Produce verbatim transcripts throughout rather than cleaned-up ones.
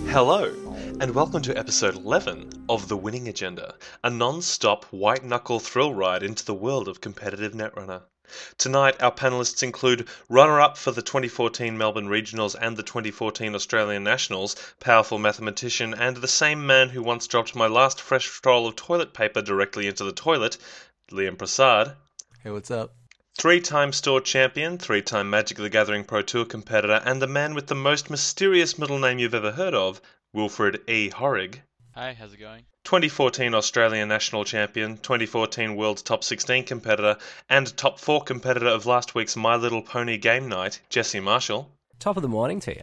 Hello, and welcome to episode eleven of The Winning Agenda, a non-stop white-knuckle thrill ride into the world of competitive Netrunner. Tonight, our panellists include runner-up for the twenty fourteen Melbourne Regionals and the twenty fourteen Australian Nationals, powerful mathematician, and the same man who once dropped my last fresh roll of toilet paper directly into the toilet, Liam Prasad. Hey, what's up? Three-time store champion, three-time Magic the Gathering Pro Tour competitor, and the man with the most mysterious middle name you've ever heard of, Wilfred E. Horrig. Hi, how's it going? twenty fourteen Australian National Champion, twenty fourteen World's Top sixteen competitor, and Top four competitor of last week's My Little Pony Game Night, Jesse Marshall. Top of the morning to you.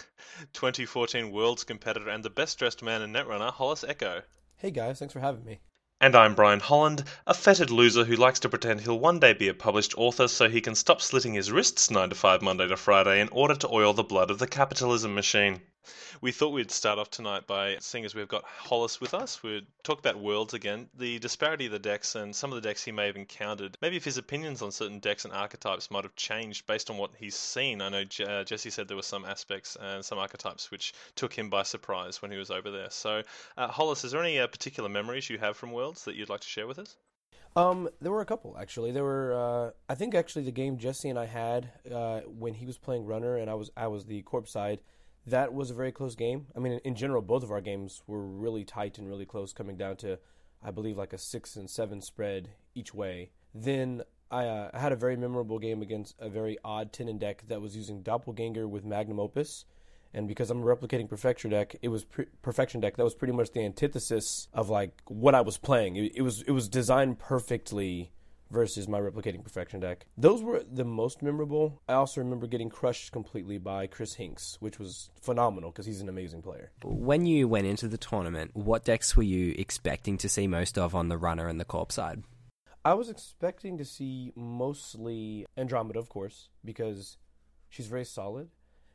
twenty fourteen World's competitor and the best-dressed man in Netrunner, Hollis Echo. Hey guys, thanks for having me. And I'm Brian Holland, a fetid loser who likes to pretend he'll one day be a published author so he can stop slitting his wrists nine to five Monday to Friday in order to oil the blood of the capitalism machine. We thought we'd start off tonight by, seeing as we've got Hollis with us, we'd talk about Worlds again, the disparity of the decks and some of the decks he may have encountered. Maybe if his opinions on certain decks and archetypes might have changed based on what he's seen. I know uh, Jesse said there were some aspects and some archetypes which took him by surprise when he was over there. So, uh, Hollis, is there any uh, particular memories you have from Worlds that you'd like to share with us? Um, there were a couple, actually. There were, uh, I think actually the game Jesse and I had uh, when he was playing Runner and I was I was the Corp side, that was a very close game. I mean, in, in general, both of our games were really tight and really close, coming down to, I believe, like a six and seven spread each way. Then I uh, had a very memorable game against a very odd Tenon deck that was using Doppelganger with Magnum Opus. And because I'm a replicating perfection deck, it was pre- perfection deck that was pretty much the antithesis of like what I was playing. It, it was it was designed perfectly versus my replicating perfection deck. Those were the most memorable. I also remember getting crushed completely by Chris Hinks, which was phenomenal because he's an amazing player. When you went into the tournament, what decks were you expecting to see most of on the runner and the corp side? I was expecting to see mostly Andromeda, of course, because she's very solid.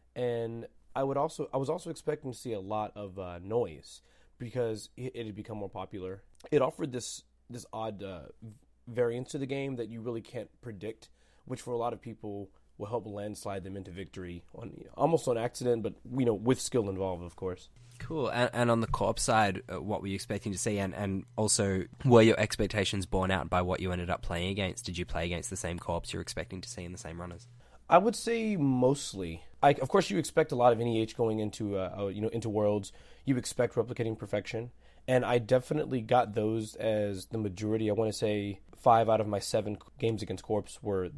And I would also I was also expecting to see a lot of uh, Noise because it, it had become more popular. It offered this this odd uh, variance to the game that you really can't predict, which for a lot of people will help landslide them into victory on almost on accident, but you know with skill involved, of course. Cool. And, and on the corp side, uh, what were you expecting to see? And, and also, were your expectations borne out by what you ended up playing against? Did you play against the same corps you're expecting to see in the same runners? I would say mostly. I, of course, you expect a lot of N E H going into uh, you know into Worlds. You expect replicating perfection, and I definitely got those as the majority. I want to say five out of my seven games against Corps were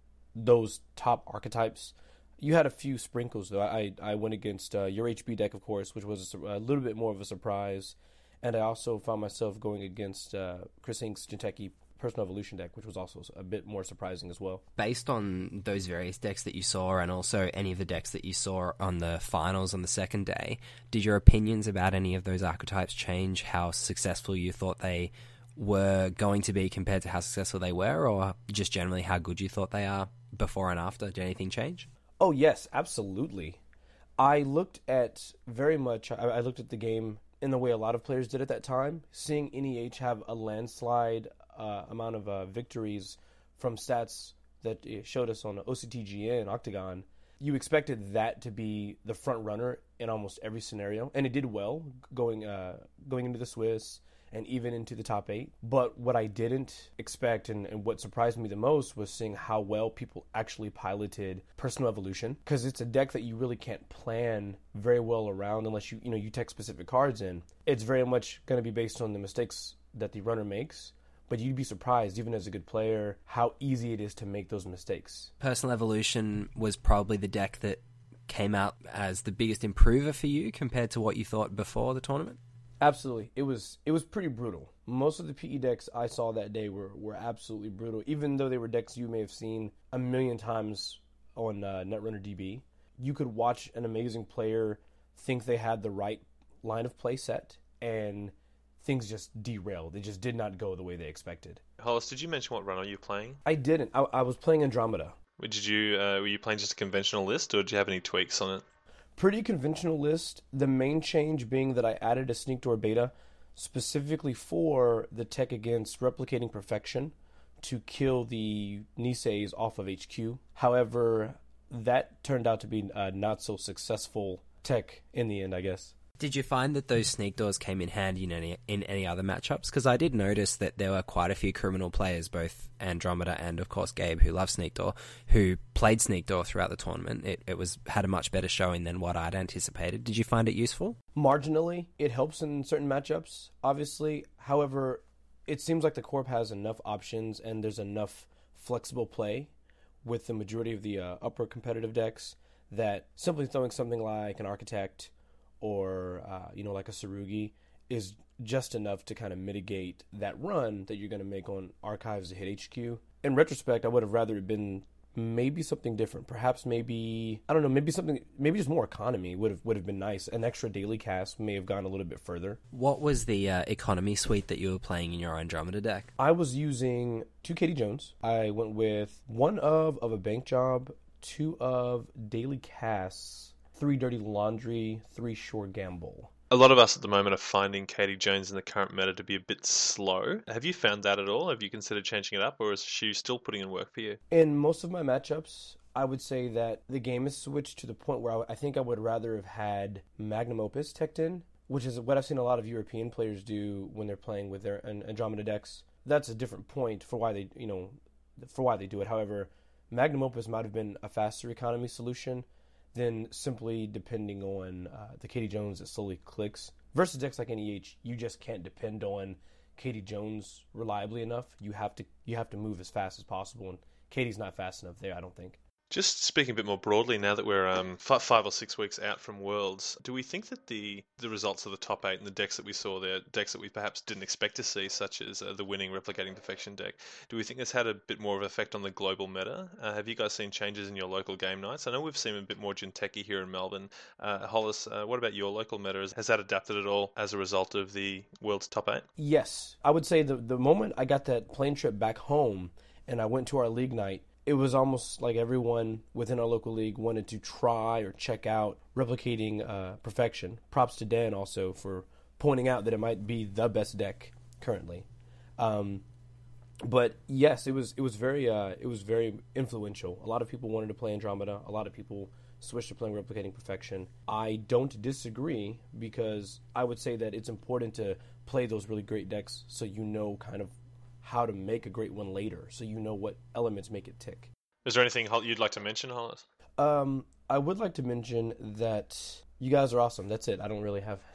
those top archetypes. You had a few sprinkles though. I I went against uh, your H B deck, of course, which was a, a little bit more of a surprise, and I also found myself going against uh, Chris Hinks' Jinteki Personal Evolution deck, which was also a bit more surprising as well. Based on those various decks that you saw and also any of the decks that you saw on the finals on the second day, did your opinions about any of those archetypes change how successful you thought they were going to be compared to how successful they were, or just generally how good you thought they are before and after? Did anything change? Oh, yes, absolutely. I looked at very much, I, I looked at the game in the way a lot of players did at that time, seeing N E H have a landslide Uh, amount of uh, victories from stats that it showed us on O C T G N and Octagon. You expected that to be the front runner in almost every scenario, and it did well going uh, going into the Swiss and even into the top eight. But what I didn't expect and, and what surprised me the most was seeing how well people actually piloted Personal Evolution, because it's a deck that you really can't plan very well around unless you you know you take specific cards in. It's very much going to be based on the mistakes that the runner makes. But you'd be surprised, even as a good player, how easy it is to make those mistakes. Personal Evolution was probably the deck that came out as the biggest improver for you compared to what you thought before the tournament? Absolutely. It was it was pretty brutal. Most of the P E decks I saw that day were, were absolutely brutal, even though they were decks you may have seen a million times on uh, Netrunner D B. You could watch an amazing player think they had the right line of play set, and things just derailed. They just did not go the way they expected. Hollis, did you mention what runner you're playing? I didn't. I, I was playing Andromeda. Did you uh, were you playing just a conventional list, or did you have any tweaks on it? Pretty conventional list. The main change being that I added a Sneak Door Beta specifically for the tech against replicating perfection to kill the Niseis off of H Q. However, that turned out to be a not so successful tech in the end, I guess. Did you find that those sneak doors came in handy in any in any other matchups? Because I did notice that there were quite a few criminal players, both Andromeda and of course Gabe, who love sneak door, who played sneak door throughout the tournament. It it was had a much better showing than what I'd anticipated. Did you find it useful? Marginally, it helps in certain matchups, obviously. However, it seems like the Corp has enough options and there's enough flexible play with the majority of the uh, upper competitive decks that simply throwing something like an Architect or, uh, you know, like a Sarugi is just enough to kind of mitigate that run that you're going to make on Archives to hit H Q. In retrospect, I would have rather it been maybe something different. Perhaps maybe, I don't know, maybe something, maybe just more economy would have would have been nice. An extra daily cast may have gone a little bit further. What was the uh, economy suite that you were playing in your Andromeda deck? I was using two Katie Jones. I went with one of of a bank job, two of daily casts, three Dirty Laundry, three Shore Gamble. A lot of us at the moment are finding Katie Jones in the current meta to be a bit slow. Have you found that at all? Have you considered changing it up, or is she still putting in work for you? In most of my matchups, I would say that the game has switched to the point where I, I think I would rather have had Magnum Opus teched in, which is what I've seen a lot of European players do when they're playing with their Andromeda decks. That's a different point for why they, you know, for why they do it. However, Magnum Opus might have been a faster economy solution than simply depending on uh, the Katie Jones that slowly clicks. Versus decks like N E H, you just can't depend on Katie Jones reliably enough. You have to you have to move as fast as possible, and Katie's not fast enough there, I don't think. Just speaking a bit more broadly, now that we're um, f- five or six weeks out from Worlds, do we think that the, the results of the top eight and the decks that we saw there, decks that we perhaps didn't expect to see, such as uh, the winning Replicating Perfection deck, do we think this had a bit more of an effect on the global meta? Uh, have you guys seen changes in your local game nights? I know we've seen a bit more Jinteki here in Melbourne. Uh, Hollis, uh, what about your local meta? Has that adapted at all as a result of the Worlds top eight? Yes. I would say the, the moment I got that plane trip back home and I went to our league night, it was almost like everyone within our local league wanted to try or check out Replicating uh, Perfection. Props to Dan also for pointing out that it might be the best deck currently. Um, but yes, it was it was very uh, it was very influential. A lot of people wanted to play Andromeda. A lot of people switched to playing Replicating Perfection. I don't disagree, because I would say that it's important to play those really great decks so you know kind of how to make a great one later, so you know what elements make it tick. Is there anything you'd like to mention, Hollis? Um, I would like to mention that you guys are awesome. That's it. I don't really have...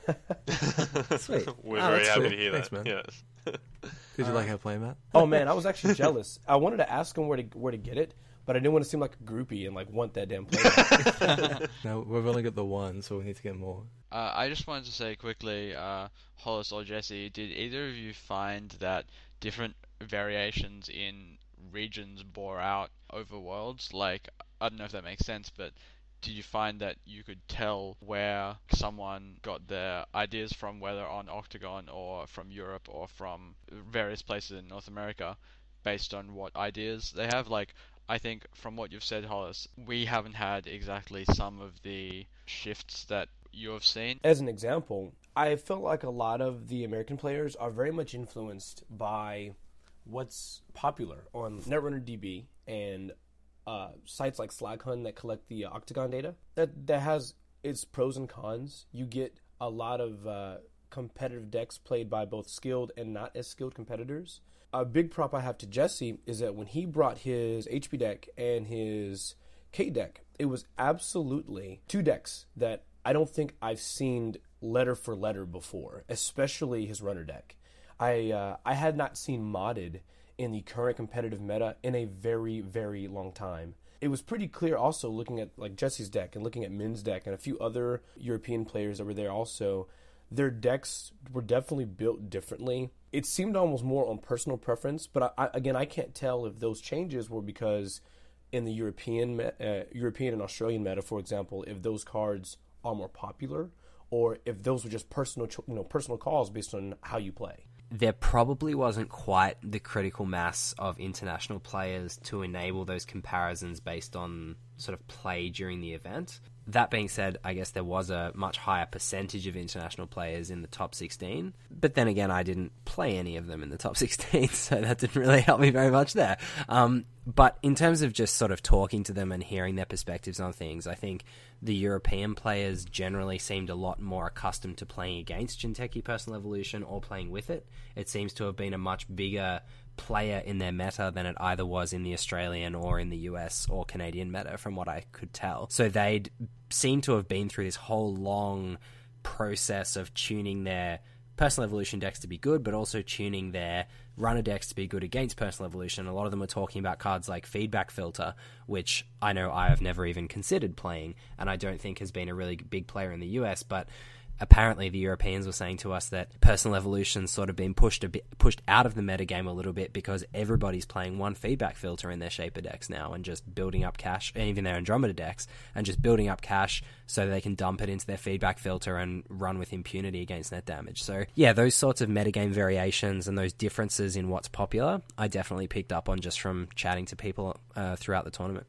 Sweet. We're Oh, very that's happy cool. to hear Thanks, that. man. Yes. Did you like how I play, Matt? Oh, man, I was actually jealous. I wanted to ask him where to where to get it, but I didn't want to seem like a groupie and like want that damn play. No, we've only got the one, so we need to get more. Uh, I just wanted to say quickly, uh, Hollis or Jesse, did either of you find that different variations in regions bore out over Worlds? Like, I don't know if that makes sense, but did you find that you could tell where someone got their ideas from, whether on Octagon or from Europe or from various places in North America, based on what ideas they have? Like, I think from what you've said, Hollis, we haven't had exactly some of the shifts that you have seen. As an example, I felt like a lot of the American players are very much influenced by what's popular on Netrunner D B and uh, sites like Slaghunt that collect the Octagon data. That that has its pros and cons. You get a lot of uh, competitive decks played by both skilled and not as skilled competitors. A big prop I have to Jesse is that when he brought his H P deck and his K deck, it was absolutely two decks that I don't think I've seen letter for letter before, especially his runner deck. I uh, I had not seen modded in the current competitive meta in a very, very long time. It was pretty clear also looking at like Jesse's deck and looking at Min's deck and a few other European players that were there also. Their decks were definitely built differently. It seemed almost more on personal preference, but I, I, again, I can't tell if those changes were because in the European uh, European and Australian meta, for example, if those cards are more popular, or if those were just personal, you know, personal calls based on how you play. There probably wasn't quite the critical mass of international players to enable those comparisons based on sort of play during the event. That being said, I guess there was a much higher percentage of international players in the top sixteen. But then again, I didn't play any of them in the top sixteen, so that didn't really help me very much there. Um, but in terms of just sort of talking to them and hearing their perspectives on things, I think the European players generally seemed a lot more accustomed to playing against Jinteki Personal Evolution or playing with it. It seems to have been a much bigger player in their meta than it either was in the Australian or in the U S or Canadian meta, from what I could tell. So they'd seem to have been through this whole long process of tuning their Personal Evolution decks to be good, but also tuning their runner decks to be good against Personal Evolution. A lot of them were talking about cards like Feedback Filter, which I know I have never even considered playing, and I don't think has been a really big player in the U S, but apparently the Europeans were saying to us that Personal Evolution's sort of been pushed a bit, pushed out of the metagame a little bit because everybody's playing one Feedback Filter in their Shaper decks now and just building up cash, and even their Andromeda decks, and just building up cash so they can dump it into their Feedback Filter and run with impunity against net damage. So yeah, those sorts of metagame variations and those differences in what's popular, I definitely picked up on just from chatting to people uh, throughout the tournament.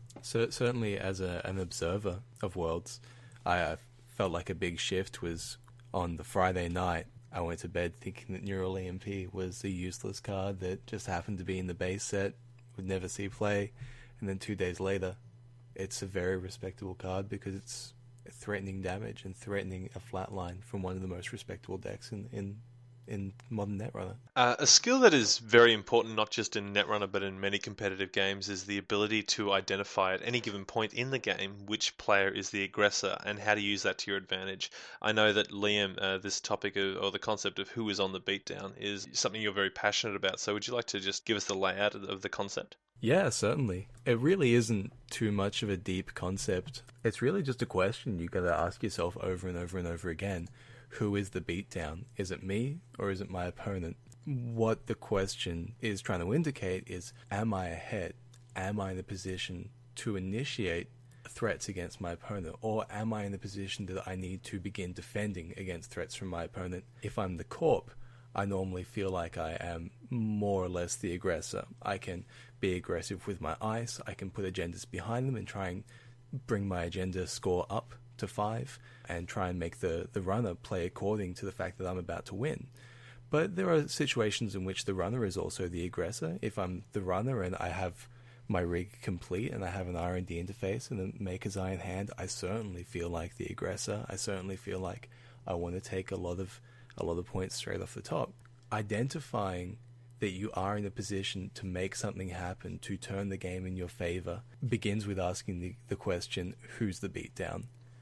So certainly as a, an observer of Worlds, I uh, felt like a big shift was on the Friday night. I went to bed thinking that Neural E M P was a useless card that just happened to be in the base set, would never see play, and then two days later, it's a very respectable card because it's threatening damage and threatening a flatline from one of the most respectable decks in in, in modern Netrunner. Uh, a skill that is very important, not just in Netrunner, but in many competitive games, is the ability to identify at any given point in the game which player is the aggressor and how to use that to your advantage. I know that, Liam, uh, this topic of, or the concept of who is on the beatdown is something you're very passionate about. So would you like to just give us the layout of, of the concept? Yeah, certainly. It really isn't too much of a deep concept. It's really just a question you got to ask yourself over and over and over again. Who is the beatdown? Is it me or is it my opponent? What the question is trying to indicate is, am I ahead? Am I in a position to initiate threats against my opponent? Or am I in a position that I need to begin defending against threats from my opponent? If I'm the Corp, I normally feel like I am more or less the aggressor. I can be aggressive with my ice, I can put agendas behind them and try and bring my agenda score up to five and try and make the, the runner play according to the fact that I'm about to win. But there are situations in which the runner is also the aggressor. If I'm the runner and I have my rig complete and I have an R and D interface and a Maker's Eye in hand, I certainly feel like the aggressor. I certainly feel like I want to take a lot of a lot of points straight off the top. Identifying that you are in a position to make something happen, to turn the game in your favor, begins with asking the, the question, who's the beatdown?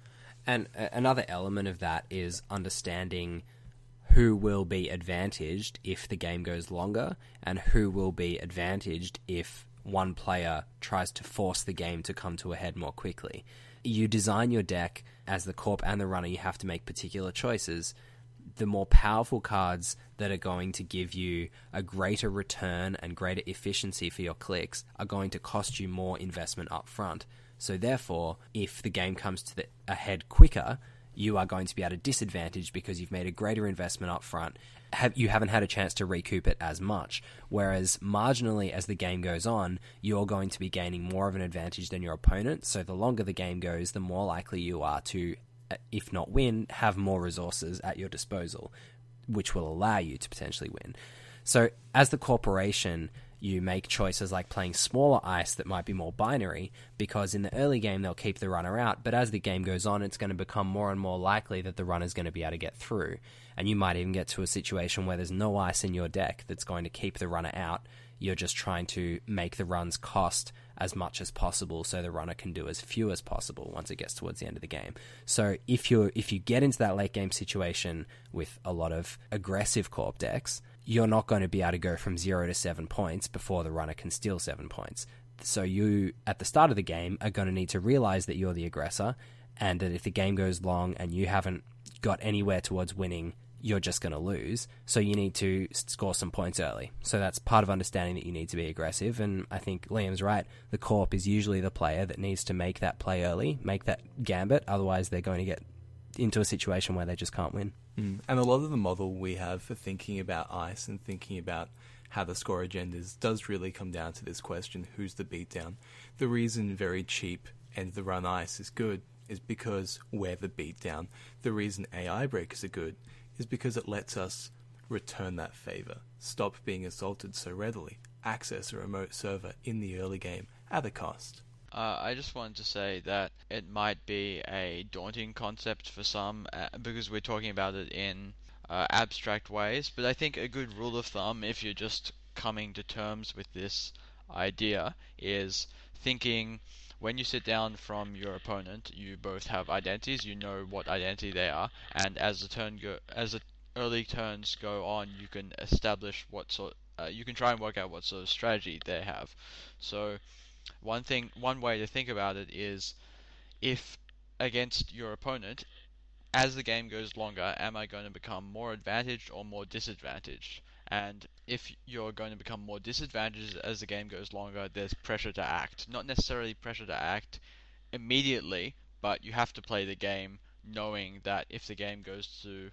And uh, another element of that is understanding who will be advantaged if the game goes longer, and who will be advantaged if one player tries to force the game to come to a head more quickly. You design your deck as the Corp and the runner, you have to make particular choices. The more powerful cards that are going to give you a greater return and greater efficiency for your clicks are going to cost you more investment up front. So therefore, if the game comes to the, a head quicker, you are going to be at a disadvantage because you've made a greater investment up front. Have, you haven't had a chance to recoup it as much. Whereas marginally as the game goes on, you're going to be gaining more of an advantage than your opponent. So the longer the game goes, the more likely you are to, if not win, have more resources at your disposal, which will allow you to potentially win. So as the corporation, you make choices like playing smaller ice that might be more binary, because in the early game they'll keep the runner out, but as the game goes on it's going to become more and more likely that the runner's going to be able to get through, and you might even get to a situation where there's no ice in your deck that's going to keep the runner out. You're just trying to make the runs cost as much as possible so the runner can do as few as possible once it gets towards the end of the game. So if you if you get into that late game situation with a lot of aggressive corp decks, you're not going to be able to go from zero to seven points before the runner can steal seven points. So you, at the start of the game, are going to need to realize that you're the aggressor, and that if the game goes long and you haven't got anywhere towards winning, you're just going to lose. So you need to score some points early. So that's part of understanding that you need to be aggressive. And I think Liam's right. The Corp is usually the player that needs to make that play early, make that gambit. Otherwise, they're going to get into a situation where they just can't win. Mm. And a lot of the model we have for thinking about ice and thinking about how the score agendas does really come down to this question, who's the beatdown? The reason very cheap end of the run ice is good is because we're the beatdown. The reason A I breakers are good is because it lets us return that favor, stop being assaulted so readily, access a remote server in the early game at a cost. Uh, I just wanted to say that it might be a daunting concept for some uh, because we're talking about it in uh, abstract ways, but I think a good rule of thumb, if you're just coming to terms with this idea, is thinking when you sit down from your opponent, you both have identities, you know what identity they are, and as the turn go, as the early turns go on, you can establish what sort, uh, you can try and work out what sort of strategy they have. So one thing, one way to think about it is, if against your opponent, as the game goes longer, am I going to become more advantaged or more disadvantaged? And if you're going to become more disadvantaged as the game goes longer, there's pressure to act. Not necessarily pressure to act immediately, but you have to play the game knowing that if the game goes to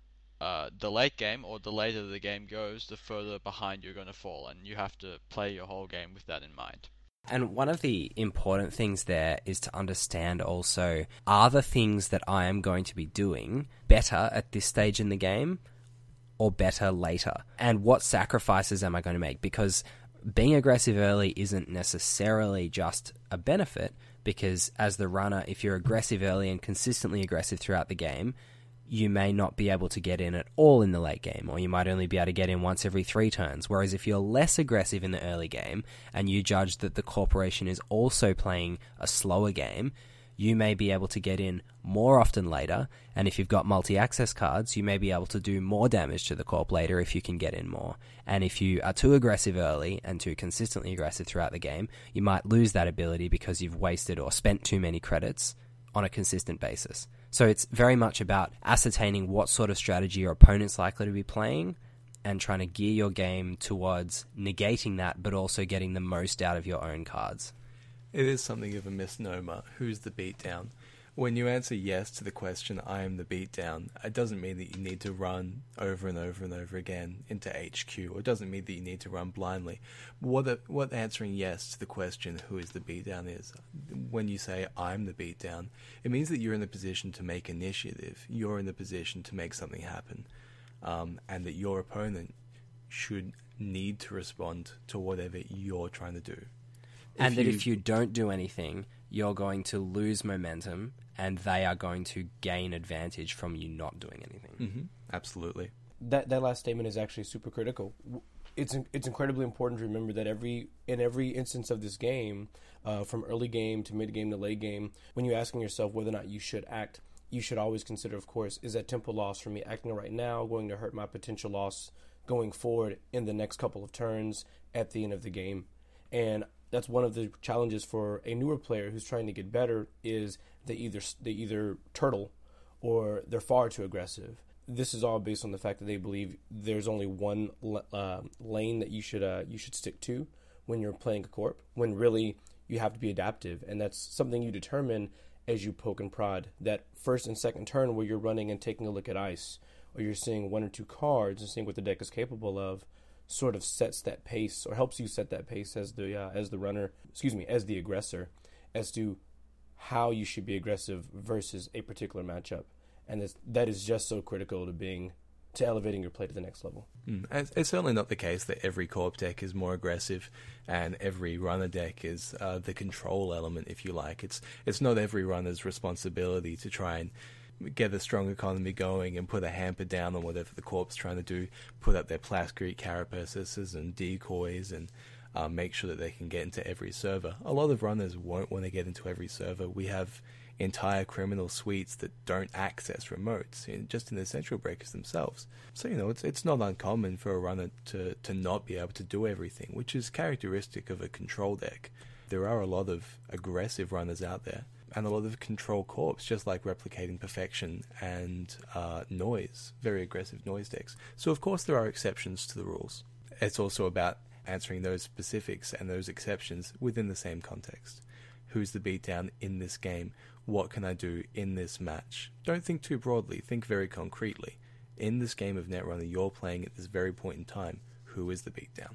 uh, the late game, or the later the game goes, the further behind you're going to fall, and you have to play your whole game with that in mind. And one of the important things there is to understand also, are the things that I am going to be doing better at this stage in the game or better later? And what sacrifices am I going to make? Because being aggressive early isn't necessarily just a benefit, because as the runner, if you're aggressive early and consistently aggressive throughout the game, you may not be able to get in at all in the late game, or you might only be able to get in once every three turns. Whereas if you're less aggressive in the early game, and you judge that the corporation is also playing a slower game, you may be able to get in more often later, and if you've got multi-access cards, you may be able to do more damage to the corp later if you can get in more. And if you are too aggressive early and too consistently aggressive throughout the game, you might lose that ability because you've wasted or spent too many credits on a consistent basis. So it's very much about ascertaining what sort of strategy your opponent's likely to be playing and trying to gear your game towards negating that, but also getting the most out of your own cards. It is something of a misnomer. Who's the beatdown? When you answer yes to the question, I am the beatdown, it doesn't mean that you need to run over and over and over again into H Q, or it doesn't mean that you need to run blindly. What, the, what answering yes to the question, who is the beatdown, is, when you say, I'm the beatdown, it means that you're in the position to make initiative, you're in the position to make something happen, um, and that your opponent should need to respond to whatever you're trying to do. And if that you, if you don't do anything, you're going to lose momentum, and they are going to gain advantage from you not doing anything. Mm-hmm. Absolutely. That that last statement is actually super critical. It's it's incredibly important to remember that every in every instance of this game, uh, from early game to mid game to late game, when you're asking yourself whether or not you should act, you should always consider, of course, is that tempo loss for me acting right now going to hurt my potential loss going forward in the next couple of turns at the end of the game? And that's one of the challenges for a newer player who's trying to get better, is they either they either turtle or they're far too aggressive. This is all based on the fact that they believe there's only one uh, lane that you should uh, you should stick to when you're playing a corp, when really you have to be adaptive, and that's something you determine as you poke and prod. That first and second turn where you're running and taking a look at ice, or you're seeing one or two cards and seeing what the deck is capable of, sort of sets that pace, or helps you set that pace as the uh, as the runner, excuse me, as the aggressor, as to how you should be aggressive versus a particular matchup. And it's, that is just so critical to being to elevating your play to the next level. Mm. It's, it's certainly not the case that every corp deck is more aggressive and every runner deck is uh, the control element, if you like. It's it's not every runner's responsibility to try and get a strong economy going and put a hamper down on whatever the corp's trying to do, put up their Plascrete carapaces and decoys and uh, make sure that they can get into every server. A lot of runners won't want to get into every server. We have entire criminal suites that don't access remotes, in, just in the central breakers themselves. So, you know, it's it's not uncommon for a runner to, to not be able to do everything, which is characteristic of a control deck. There are a lot of aggressive runners out there, and a lot of control corps, just like Replicating Perfection and uh, Noise, very aggressive Noise decks. So of course there are exceptions to the rules. It's also about answering those specifics and those exceptions within the same context. Who's the beatdown in this game? What can I do in this match? Don't think too broadly, think very concretely. In this game of Netrunner you're playing at this very point in time, who is the beatdown?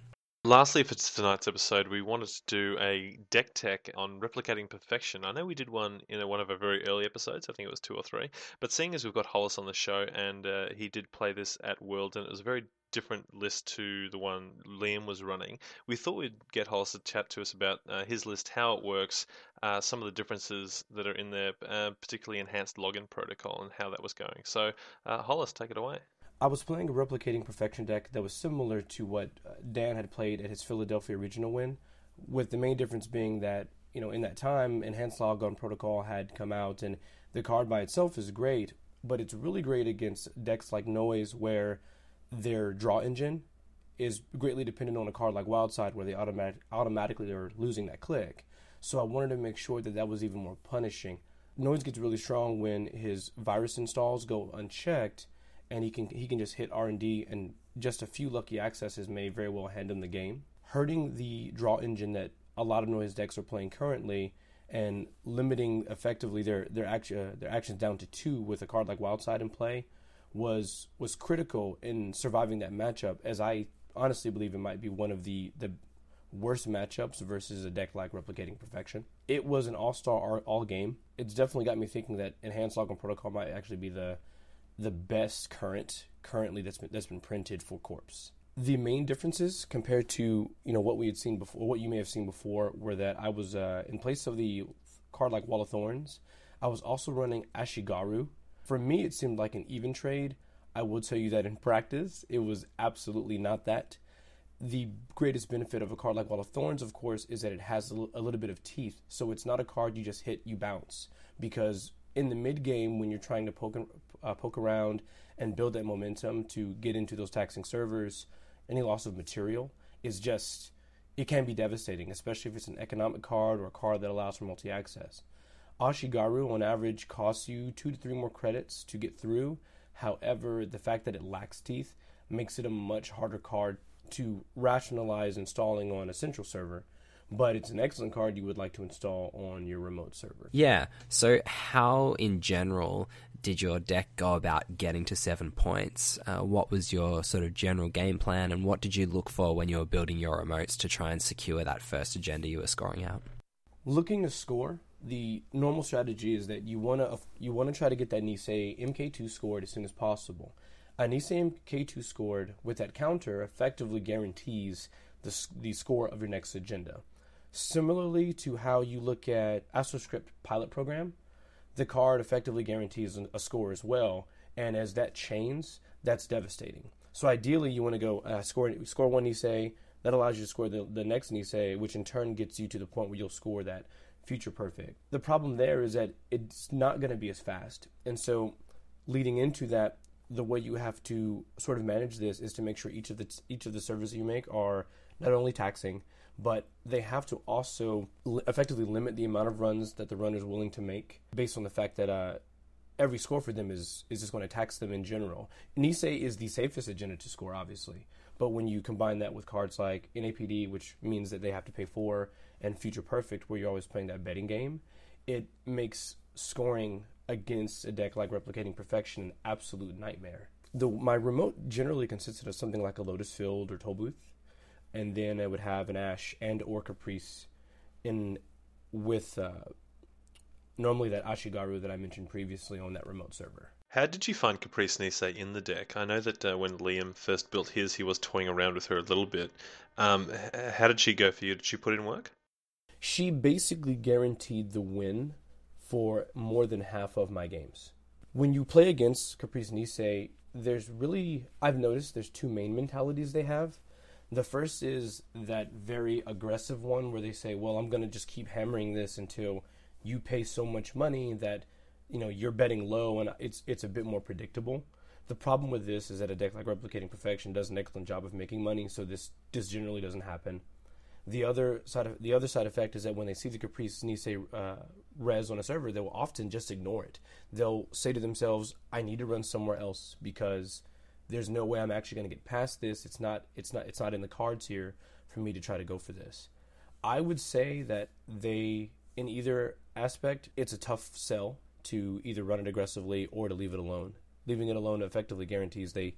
Lastly, for tonight's episode, we wanted to do a deck tech on replicating perfection. I know we did one in one of our very early episodes. I think it was two or three. But seeing as we've got Hollis on the show, and uh, he did play this at World, and it was a very different list to the one Liam was running, we thought we'd get Hollis to chat to us about uh, his list, how it works, uh, some of the differences that are in there, uh, particularly enhanced login protocol, and how that was going. So, uh, Hollis, take it away. I was playing a replicating perfection deck that was similar to what Dan had played at his Philadelphia regional win, with the main difference being that, you know, in that time, Enhanced Logon Protocol had come out, and the card by itself is great, but it's really great against decks like Noise, where their draw engine is greatly dependent on a card like Wildside, where they automatic, automatically are losing that click. So I wanted to make sure that that was even more punishing. Noise gets really strong when his virus installs go unchecked, and he can he can just hit R and D, and just a few lucky accesses may very well hand him the game. Hurting the draw engine that a lot of Noise decks are playing currently, and limiting effectively their their action uh, their actions down to two with a card like Wildside in play was was critical in surviving that matchup, as I honestly believe it might be one of the the worst matchups versus a deck like Replicating Perfection. It was an all-star all game. It's definitely got me thinking that Enhanced Logon Protocol might actually be the the best current currently that's been that's been printed for Corpse. The main differences compared to, you know, what we had seen before, what you may have seen before, were that I was uh, in place of the card like Wall of Thorns, I was also running Ashigaru. For me, it seemed like an even trade. I will tell you that in practice, it was absolutely not that. The greatest benefit of a card like Wall of Thorns, of course, is that it has a, l- a little bit of teeth. So it's not a card you just hit, you bounce. Because in the mid game, when you're trying to poke, uh, poke around and build that momentum to get into those taxing servers, any loss of material is just, it can be devastating, especially if it's an economic card or a card that allows for multi-access. Ashigaru, on average, costs you two to three more credits to get through. However, the fact that it lacks teeth makes it a much harder card to rationalize installing on a central server, but it's an excellent card you would like to install on your remote server. Yeah, so how, in general, did your deck go about getting to seven points? Uh, what was your sort of general game plan, and what did you look for when you were building your remotes to try and secure that first agenda you were scoring out? Looking to score, the normal strategy is that you want to you want to try to get that Nisei M K two scored as soon as possible. A Nisei M K two scored with that counter effectively guarantees the, the score of your next agenda. Similarly to how you look at AstroScript Pilot Program, the card effectively guarantees a score as well, and as that chains, that's devastating. So ideally, you want to go uh, score score one Nisei, that allows you to score the, the next Nisei, which in turn gets you to the point where you'll score that future perfect. The problem there is that it's not going to be as fast, and so leading into that, the way you have to sort of manage this is to make sure each of the each of the servers that you make are not only taxing, but they have to also li- effectively limit the amount of runs that the runner is willing to make, based on the fact that uh, every score for them is is just going to tax them in general. Nisei is the safest agenda to score, obviously, but when you combine that with cards like N A P D, which means that they have to pay four, and Future Perfect, where you're always playing that betting game, it makes scoring against a deck like Replicating Perfection an absolute nightmare. The, my remote generally consisted of something like a Lotus Field or Tollbooth, and then I would have an Ash and or Caprice in with uh, normally that Ashigaru that I mentioned previously on that remote server. How did you find Caprice Nisei in the deck? I know that uh, when Liam first built his, he was toying around with her a little bit. Um, h- how did she go for you? Did she put in work? She basically guaranteed the win for more than half of my games. When you play against Caprice Nisei, there's really, I've noticed there's two main mentalities they have. The first is that very aggressive one where they say, well, I'm going to just keep hammering this until you pay so much money that, you know, you're betting low and it's it's a bit more predictable. The problem with this is that a deck like Replicating Perfection does an excellent job of making money, so this this generally doesn't happen. The other side of, the other side effect is that when they see the Caprice Nisei uh, res on a server, they will often just ignore it. They'll say to themselves, I need to run somewhere else because there's no way I'm actually going to get past this. It's not it's not it's not in the cards here for me to try to go for this. I would say that they, in either aspect, it's a tough sell to either run it aggressively or to leave it alone. Leaving it alone effectively guarantees they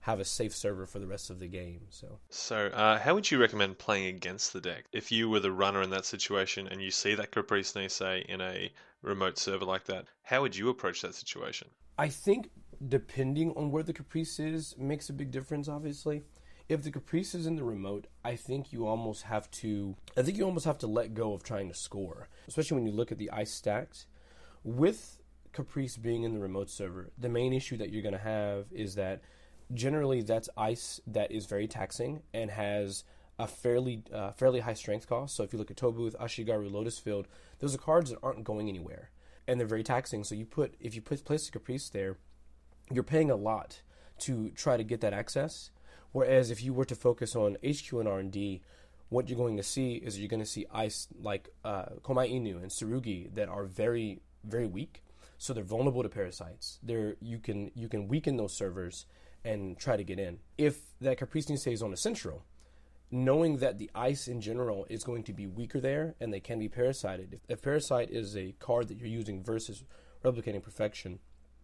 have a safe server for the rest of the game. So, So, uh, how would you recommend playing against the deck? If you were the runner in that situation and you see that Caprice Nisei in a remote server like that, how would you approach that situation? I think depending on where the Caprice is makes a big difference, obviously. If the Caprice is in the remote, I think you almost have to I think you almost have to let go of trying to score, especially when you look at the ice stacks. With Caprice being in the remote server, the main issue that you're going to have is that generally that's ice that is very taxing and has a fairly uh, fairly high strength cost. So if you look at Tobuth, Ashigaru, Lotus Field, those are cards that aren't going anywhere, and they're very taxing. So you put if you put place a Caprice there, you're paying a lot to try to get that access. Whereas if you were to focus on H Q and R and D, what you're going to see is you're going to see ice like uh, Komai Inu and Tsurugi that are very, very weak. So they're vulnerable to parasites. They're you can you can weaken those servers and try to get in. If that Caprice Nisei is on a Central, knowing that the ice in general is going to be weaker there and they can be parasited. If, if Parasite is a card that you're using versus Replicating Perfection,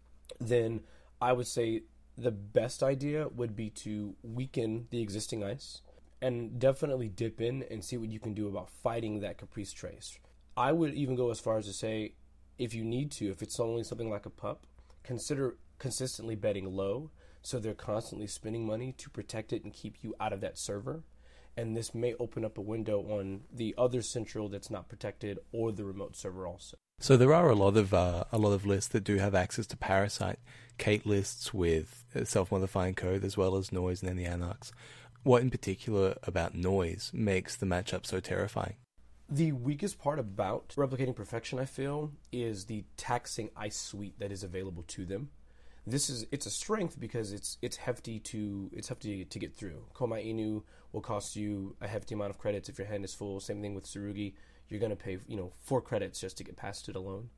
then I would say the best idea would be to weaken the existing ice and definitely dip in and see what you can do about fighting that Caprice Trace. I would even go as far as to say, if you need to, if it's only something like a pup, consider consistently betting low so they're constantly spending money to protect it and keep you out of that server. And this may open up a window on the other Central that's not protected or the remote server also. So there are a lot of uh, a lot of lists that do have access to Parasite. Kate lists with self-modifying code as well as Noise and then the Anarchs. What in particular about Noise makes the matchup so terrifying? The weakest part about Replicating Perfection, I feel, is the taxing ice suite that is available to them. This is it's a strength because it's it's hefty to it's hefty to get through. Komai Inu will cost you a hefty amount of credits if your hand is full. Same thing with Tsurugi. You're going to pay, you know, four credits just to get past it alone.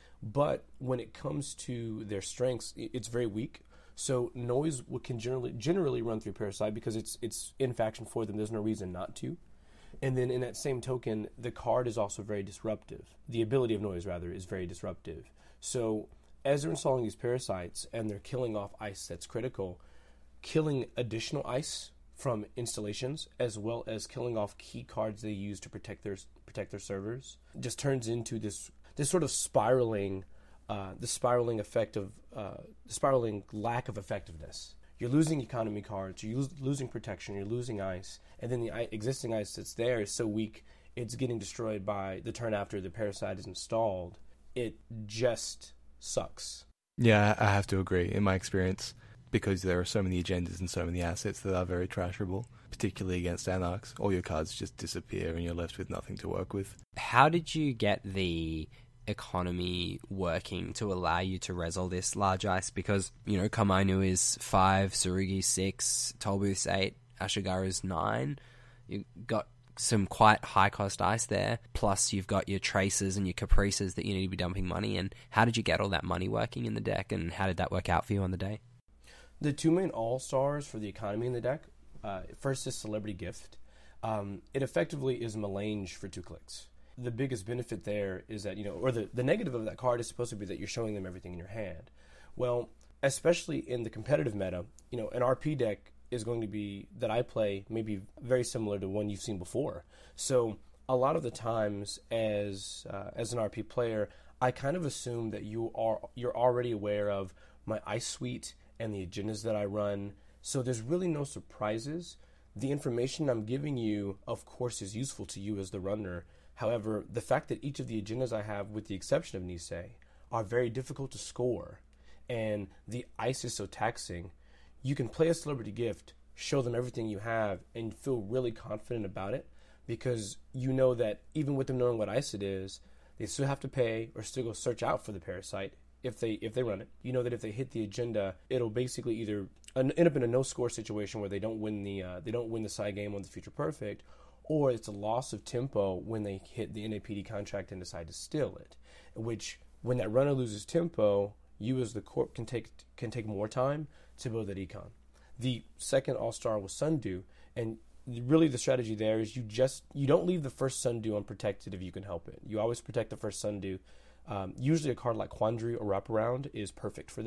But when it comes to their strengths, it's very weak. So Noise can generally generally run through Parasite because it's it's in faction for them. There's no reason not to. And then in that same token, the card is also very disruptive. The ability of Noise, rather, is very disruptive. So as they're installing these Parasites and they're killing off ice that's critical, killing additional ice from installations as well as killing off key cards they use to protect their protect their servers just turns into this this sort of spiraling uh, the spiraling effect of uh, the spiraling lack of effectiveness. You're losing economy cards, you're losing protection, you're losing ice, and then the existing ice that's there is so weak it's getting destroyed by the turn after the Parasite is installed. It just sucks. Yeah, I have to agree. In my experience, because there are so many agendas and so many assets that are very trashable, particularly against Anarchs, all your cards just disappear and you're left with nothing to work with. How did you get the economy working to allow you to resolve this large ice? Because, you know, Kamainu is five, Tsurugi six, Tollbooth's eight, Ashigaru's nine. You got some quite high cost ice there, plus you've got your traces and your caprices that you need to be dumping money in. How did you get all that money working in the deck, and how did that work out for you on the day? The two main all-stars for the economy in the deck, uh, first is Celebrity Gift. Um, it effectively is Melange for two clicks. The biggest benefit there is that, you know, or the, the negative of that card is supposed to be that you're showing them everything in your hand. Well, especially in the competitive meta, you know, an R P deck is going to be, that I play, maybe very similar to one you've seen before. So a lot of the times as uh, as an R P player, I kind of assume that you are you're already aware of my ice suite and the agendas that I run. So there's really no surprises. The information I'm giving you, of course, is useful to you as the runner. However, the fact that each of the agendas I have, with the exception of Nisei, are very difficult to score, and the ice is so taxing, you can play a Celebrity Gift, show them everything you have, and feel really confident about it, because you know that even with them knowing what ice it is, they still have to pay or still go search out for the Parasite if they if they run it. You know that if they hit the agenda, it'll basically either end up in a no-score situation where they don't win the uh, they don't win the side game on the Future Perfect, or it's a loss of tempo when they hit the N A P D contract and decide to steal it. Which, when that runner loses tempo, you as the corp can take can take more time to build that econ. The second all-star was Sundew, and really the strategy there is you just you don't leave the first Sundew unprotected if you can help it. You always protect the first Sundew. Um, usually a card like Quandary or Wraparound is perfect for this.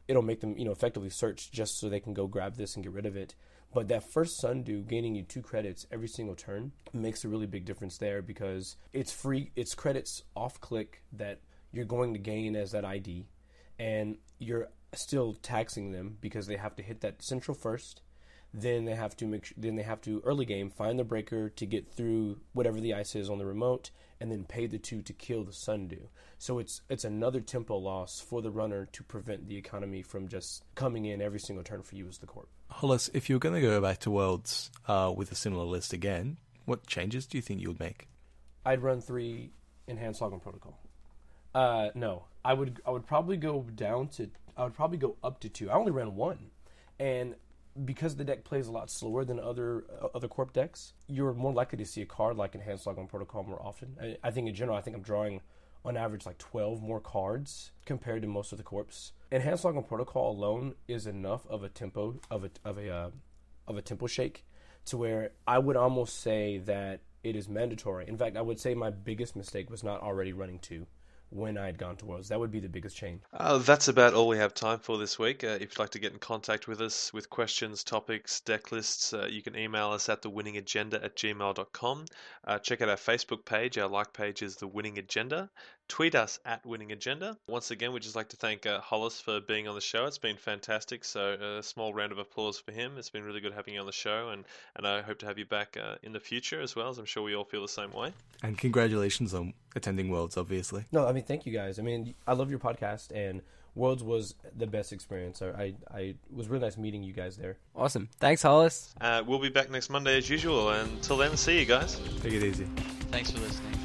it'll make them, you know, effectively search just so they can go grab this and get rid of it. But that first Sundew gaining you two credits every single turn makes a really big difference there, because it's free, it's credits off click that you're going to gain as that I D, and you're still taxing them because they have to hit that central first. Then they have to make sure, then they have to early game find the breaker to get through whatever the ice is on the remote, and then pay the two to kill the Sundew. So it's it's another tempo loss for the runner to prevent the economy from just coming in every single turn for you as the corp. Hollis, if you were going to go back to Worlds uh, with a similar list again, what changes do you think you would make? I'd run three enhanced login protocol. Uh, no, I would I would probably go down to I would probably go up to two. I only ran one, and because the deck plays a lot slower than other uh, other corp decks, you're more likely to see a card like Enhanced Login Protocol more often. I, I think in general, I think I'm drawing on average like twelve more cards compared to most of the corps. Enhanced Login Protocol alone is enough of a tempo of a of a uh, of a tempo shake to where I would almost say that it is mandatory. In fact, I would say my biggest mistake was not already running two when I had gone to Worlds. That would be the biggest change. Uh, that's about all we have time for this week. Uh, if you'd like to get in contact with us with questions, topics, deck lists, uh, you can email us at the winning agenda at gmail dot com. Uh, check out our Facebook page. Our like page is The Winning Agenda. Tweet us at Winning Agenda. Once again, we'd just like to thank uh, Hollis for being on the show. It's been fantastic. So a small round of applause for him. It's been really good having you on the show, and, and I hope to have you back uh, in the future as well, as I'm sure we all feel the same way. And congratulations on attending Worlds, obviously. No, I mean, thank you guys. I mean, I love your podcast, and Worlds was the best experience. I, I, I it was really nice meeting you guys there. Awesome. Thanks, Hollis. Uh, we'll be back next Monday as usual, and until then, see you guys. Take it easy. Thanks for listening.